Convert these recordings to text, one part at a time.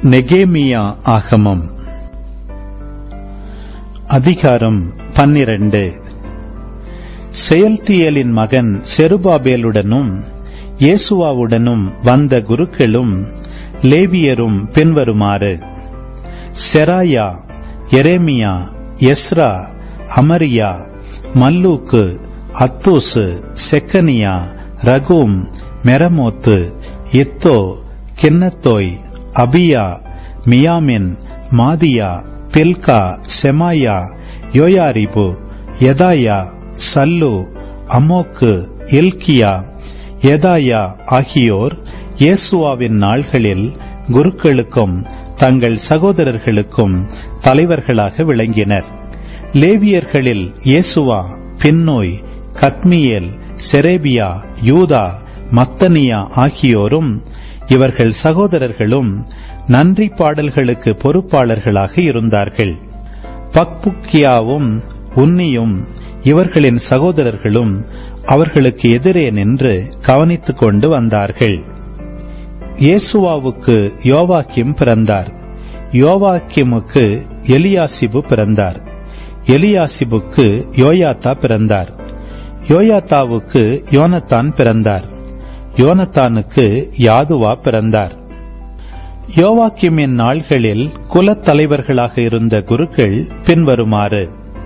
நெகேமியா ஆகமம் அதிகாரம் 12. செயல்தியேலின் மகன் செருபாபேலுடனும் இயேசுவாவுடனும் வந்த குருக்களும் லேவியரும் பின்வருமாறு: செராயா, எரேமியா, எஸ்ரா, அமரியா, மல்லூக்கு, அத்தூசு, செக்கனியா, ரகூம், மெரமோத்து, இத்தோ, கின்னத்தோய், அபியா, மியாமின், மாதியா, பில்கா, செமாயா, யோயாரிபு, யதாயா, சல்லு, அமோக்கு, இல்கியா, யதாயா ஆகியோர் இயேசுவாவின் நாள்களில் குருக்களுக்கும் தங்கள் சகோதரர்களுக்கும் தலைவர்களாக விளங்கினர். லேவியர்களில் இயேசுவா, பின்னோய், கத்மியேல், செரேபியா, யூதா, மத்தனியா ஆகியோரும் இவர்கள் சகோதரர்களும் நன்றி பாடல்களுக்கு பொறுப்பாளர்களாக இருந்தார்கள். பக்புக்கியாவும் உன்னியும் இவர்களின் சகோதரர்களும் அவர்களுக்கு எதிரே நின்று கவனித்துக் கொண்டு வந்தார்கள். இயேசுவாவுக்கு யோவாக்கிம் பிறந்தார். யோவாக்கிமுக்கு எலியாசிபு பிறந்தார். எலியாசிபுக்கு யோயாத்தா பிறந்தார். யோயாத்தாவுக்கு யோனத்தான் பிறந்தார். யோனத்தானுக்கு யாதுவா பிறந்தார். யோவாக்கிமின் நாள்களில் குலத்தலைவர்களாக இருந்த குருக்கள் பின்வருமாறு: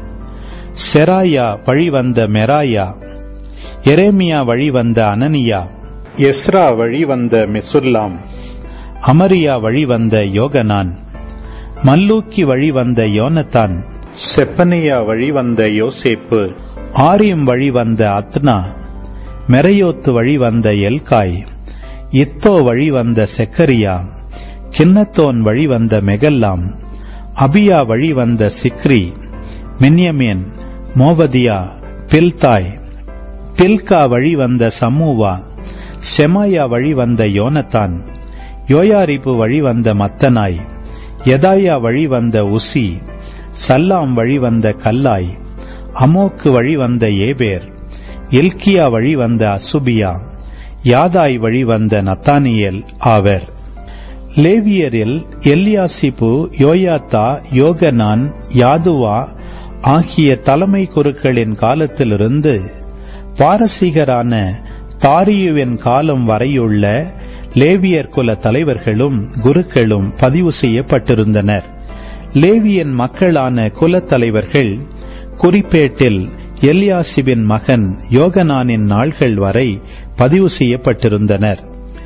செராயா வழிவந்த மெராயா, எரேமியா வழிவந்த அனனியா, எஸ்ரா வழிவந்த மெசுல்லாம், அமரியா வழிவந்த யோகனான், மல்லூக்கி வழிவந்த யோனத்தான், செப்பனியா வழிவந்த யோசேப்பு, ஆரியம் வழிவந்த அத்னா, மெரையோத்து வழிவந்த எல்காய், இத்தோ வழிவந்த செக்கரியா, கின்னத்தோன் வழிவந்த மெகல்லாம், அபியா வழிவந்த சிக்ரி, மின்யமேன், மோவதியா, பில்தாய், பில்கா வழிவந்த சமூவா, செமாயா வழிவந்த யோனத்தான், யோயாரிபு வழிவந்த மத்தனாய், யதாயா வழிவந்த உசி, சல்லாம் வழிவந்த கல்லாய், அமோக்கு வழிவந்த ஏபேர், இல்கியா வழிவந்த அசுபியா, யாதாய் வழிவந்த நத்தானியேல் ஆவர். லேவியரில் எல்யாசிபு, யோயாத்தா, யோகனான், யாதுவா ஆகிய தலைமை குருக்களின் காலத்திலிருந்து பாரசீகரான தாரியுவின் காலம் வரையுள்ள லேவியர் குல தலைவர்களும் குருக்களும் பதிவு செய்யப்பட்டிருந்தனர். லேவியன் மக்களான குலத்தலைவர்கள் குறிப்பேட்டில் எல்யாசிபின் மகன் யோகனானின் நாள்கள் வரை பதிவு செய்யப்பட்டிருந்தனர்.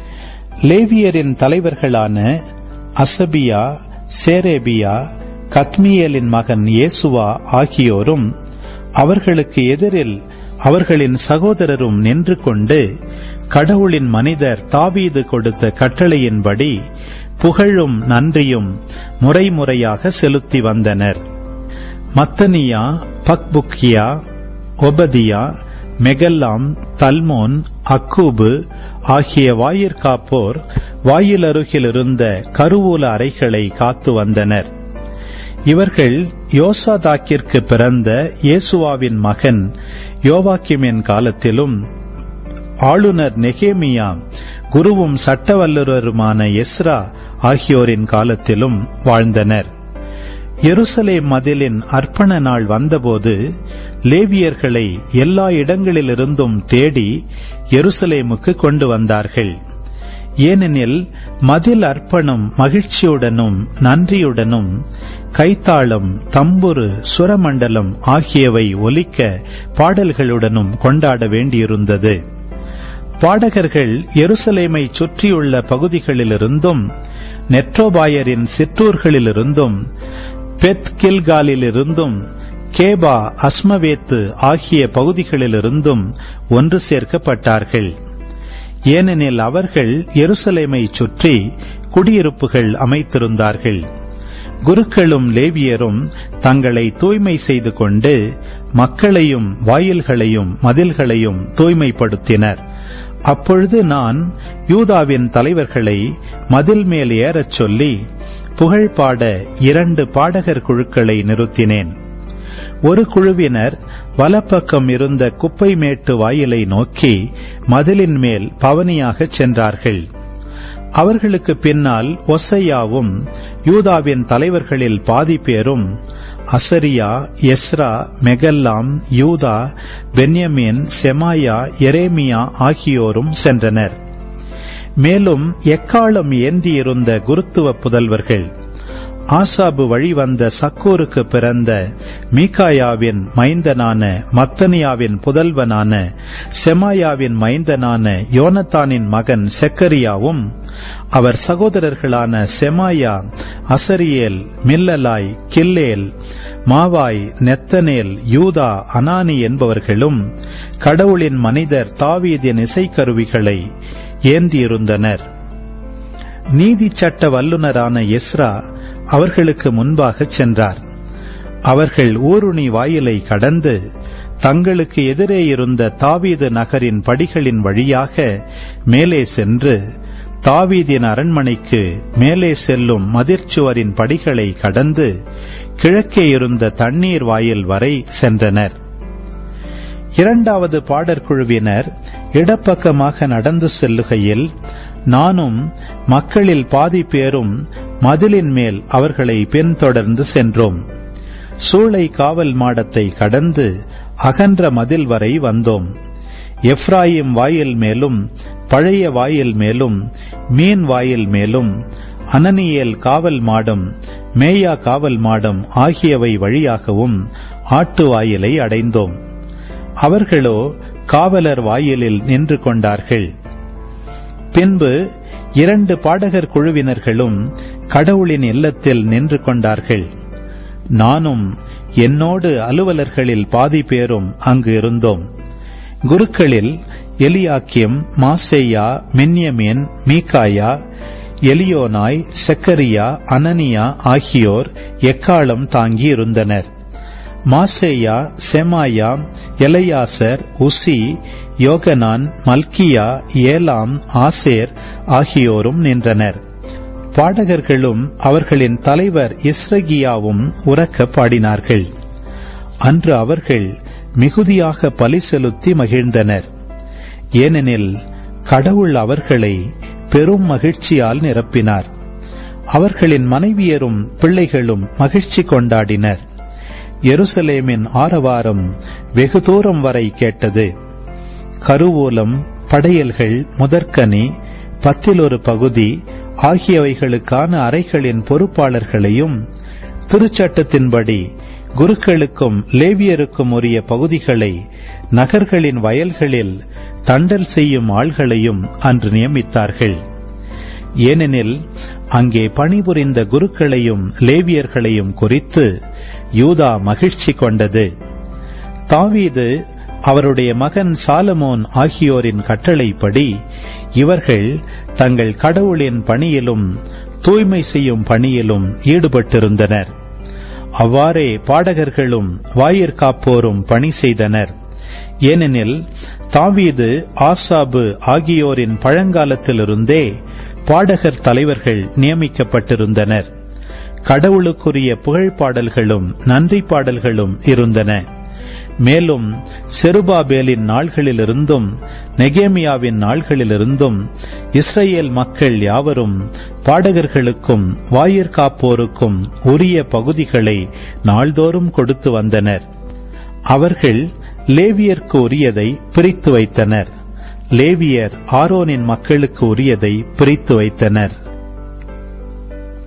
லேவியரின் தலைவர்களான அசபியா, சேரேபியா, கத்மியேலின் மகன் இயேசுவா ஆகியோரும் அவர்களுக்கு எதிரில் அவர்களின் சகோதரரும் நின்று கொண்டு கடவுளின் மனிதர் தாவீது கொடுத்த கட்டளையின்படி புகழும் நன்றியும் முறைமுறையாக செலுத்தி வந்தனர். மத்தனியா, பக்புக்கியா, ஒபதியா, மெகல்லாம், தல்மோன், அக்கூபு ஆகிய வாயிற்காப்போர் வாயிலருகில் இருந்த கருவூல அறைகளை காத்து வந்தனர். இவர்கள் யோசாதாக்கிற்கு பிறந்த இயேசுவாவின் மகன் யோவாக்கிமின் காலத்திலும் ஆளுநர் நெகேமியா, குருவும் சட்டவல்லுருமான எஸ்ரா ஆகியோரின் காலத்திலும் வாழ்ந்தனர். எருசலேம் மதிலின் அர்ப்பண நாள் வந்தபோது லேவியர்களை எல்லா இடங்களிலிருந்தும் தேடி எருசலேமுக்கு கொண்டு வந்தார்கள். ஏனெனில் மதில் அர்ப்பணம் மகிழ்ச்சியுடனும் நன்றியுடனும் கைத்தாளம், தம்புரு, சுரமண்டலம் ஆகியவை ஒலிக்க பாடல்களுடனும் கொண்டாட வேண்டியிருந்தது. பாடகர்கள் எருசலேமை சுற்றியுள்ள பகுதிகளிலிருந்தும் நெட்ரோபாயரின் சிற்றூர்களிலிருந்தும் பெத் கில்காலிலிருந்தும் கேபா, அஸ்மவேத்து ஆகிய பகுதிகளிலிருந்தும் ஒன்று சேர்க்கப்பட்டார்கள். ஏனெனில் அவர்கள் எருசலேமை சுற்றி குடியிருப்புகள் அமைத்திருந்தார்கள். குருக்களும் லேவியரும் தங்களை தூய்மை செய்து கொண்டு மக்களையும் வாயில்களையும் மதில்களையும் தூய்மைப்படுத்தினர். அப்பொழுது நான் யூதாவின் தலைவர்களை மதில் மேல் ஏறச் சொல்லி புகழ் பாட 2 பாடகர் குழுக்களை நிறுத்தினேன். ஒரு குழுவினர் வலப்பக்கம் இருந்த குப்பை மேட்டு வாயிலை நோக்கி மதிலின் மேல் பவனியாகச் சென்றார்கள். அவர்களுக்கு பின்னால் ஒசையாவும் யூதாவின் தலைவர்களில் பாதி பேரும் அசரியா, எஸ்ரா, மெகல்லாம், யூதா, பென்யமீன், செமாயா, எரேமியா ஆகியோரும் சென்றனர். மேலும் எக்காலம் ஏந்தியிருந்த குருத்துவ புதல்வர்கள் ஆசாபு வழிவந்த சக்கூருக்கு பிறந்த மீகாயாவின் மைந்தனான மத்தனியாவின் புதல்வனான செமாயாவின் மைந்தனான யோனத்தானின் மகன் செக்கரியாவும் அவர் சகோதரர்களான செமாயா, அசரியேல், மில்லலாய், கில்லேல், மாவாய், நெத்தனேல், யூதா, அனானி என்பவர்களும் கடவுளின் மனிதர் தாவீதின் இசைக்கருவிகளை ஏந்தியிருந்தனர். நீதி சட்ட வல்லுநரான எஸ்ரா அவர்களுக்கு முன்பாக சென்றார். அவர்கள் ஊருணி வாயிலை கடந்து தங்களுக்கு எதிரே இருந்த தாவீது நகரின் படிகளின் வழியாக மேலே சென்று தாவீதின் அரண்மனைக்கு மேலே செல்லும் மதிர்ச்சுவரின் படிகளை கடந்து கிழக்கே இருந்த தண்ணீர் வாயில் வரை சென்றனர். இரண்டாவது பாடற்குழுவினர் இடப்பக்கமாக நடந்து செல்லுகையில் நானும் மக்களில் பாதி பேரும் மதிலின் மேல் அவர்களை பின்தொடர்ந்து சென்றோம். சூளை காவல் மாடத்தை கடந்து அகன்ற மதில் வரை வந்தோம். எப்ராயிம் வாயில் மேலும் பழைய வாயில் மேலும் மீன் வாயில் மேலும் அனனியேல் காவல் மாடம், மேயா காவல் மாடம் ஆகியவை வழியாகவும் ஆட்டு வாயிலை அடைந்தோம். அவர்களோ காவலர் வாயிலில் நின்று கொண்டார்கள். பின்பு 2 பாடகர் குழுவினர்களும் கடவுளின் இல்லத்தில் நின்று கொண்டார்கள். நானும் என்னோடு அலுவலர்களில் பாதி பேரும் அங்கு இருந்தோம். குருக்களில் எலியாக்கிம், மாசேயா, மின்யமீன், மீகாயா, எலியோனாய், செக்கரியா, அனனியா ஆகியோர் எக்காலம் தாங்கி இருந்தனர். மாசேயா, செமாயா, எலையாசர், உசி, யோகனான், மல்கியா, ஏலாம், ஆசேர் ஆகியோரும் நின்றனர். பாடகர்களும் அவர்களின் தலைவர் இஸ்ரகியாவும் உரக்க பாடினார்கள். அன்று அவர்கள் மிகுதியாக பலி செலுத்தி மகிழ்ந்தனர். ஏனெனில் கடவுள் அவர்களை பெரும் மகிழ்ச்சியால் நிரப்பினார். அவர்களின் மனைவியரும் பிள்ளைகளும் மகிழ்ச்சி கொண்டாடினர். எருசலேமின் ஆரவாரம் வெகு தூரம் வரை கேட்டது. கருவூலம், படையல்கள், முதற்கனி, 10 பகுதி ஆகியவைகளுக்கான அறைகளின் பொறுப்பாளர்களையும் திருச்சட்டத்தின்படி குருக்களுக்கும் லேவியருக்கும் உரிய பகுதிகளை நகர்களின் வயல்களில் தண்டல் செய்யும் ஆள்களையும் அன்று நியமித்தார்கள். ஏனெனில் அங்கே பணிபுரிந்த குருக்களையும் லேவியர்களையும் குறித்து யூதா மகிழ்ச்சி கொண்டது. தாவீது அவருடைய மகன் சாலமோன் ஆகியோரின் கட்டளைப்படி இவர்கள் தங்கள் கடவுளின் பணியிலும் தூய்மை செய்யும் பணியிலும் ஈடுபட்டிருந்தனர். அவ்வாறே பாடகர்களும் வாயிற்காப்போரும் பணி செய்தனர். ஏனெனில் தாவீது, ஆசாபு ஆகியோரின் பழங்காலத்திலிருந்தே பாடகர் தலைவர்கள் நியமிக்கப்பட்டிருந்தனர். கடவுளுக்குரிய புகழ்பாடல்களும் நன்றி பாடல்களும் இருந்தன. மேலும் செருபாபேலின் நாள்களிலிருந்தும் நெகேமியாவின் நாள்களிலிருந்தும் இஸ்ரேல் மக்கள் யாவரும் பாடகர்களுக்கும் வாயிற்காப்போருக்கும் உரிய பகுதிகளை நாள்தோறும் கொடுத்து வந்தனர். அவர்கள் லேவியருக்கு உரியதை பிரித்து வைத்தனர். லேவியர் ஆரோனின் மக்களுக்கு உரியதை பிரித்து வைத்தனர்.